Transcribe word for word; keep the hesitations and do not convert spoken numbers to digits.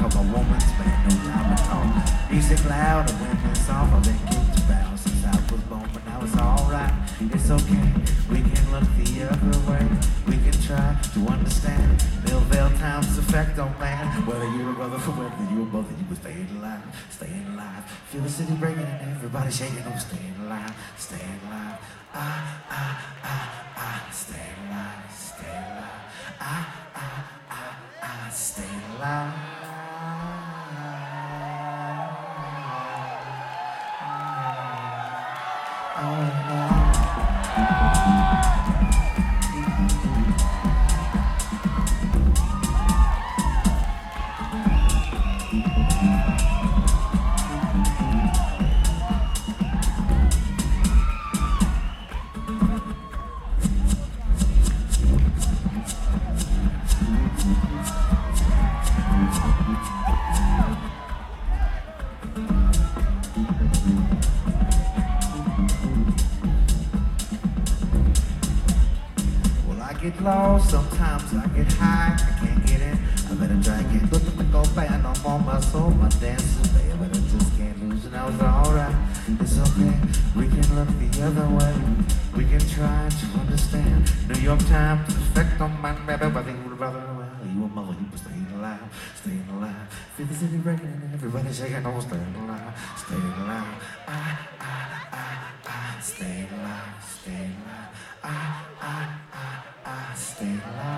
of a woman's man, no time at all. Music loud, the women soft, I've been kicked about since I was born, but now it's alright. It's okay, we can look the other way. We can try to understand Millville Time's effect on man. Whether you're a brother, whether you're a brother, you were staying alive, staying alive. Feel the city breaking and everybody shaking, oh, staying alive, staying alive. Ah, ah, ah, ah, staying alive, staying alive. Ah, ah, ah, ah, staying alive. Oh, no. I get lost, sometimes I get high, I can't get in, I better drag it. But the go band, I'm on my soul, my dances, baby, but I just can't lose it. Now it's alright, it's okay, we can look the other way. We can try to understand New York Times effect on my baby, whether you brother, well, you a mother, you were staying alive, staying alive. Feel the city breaking and everybody shaking, oh, staying alive, staying alive. Ah, ah, ah, ah, staying alive, staying alive. Ah, ah, ah, ah, staying alive.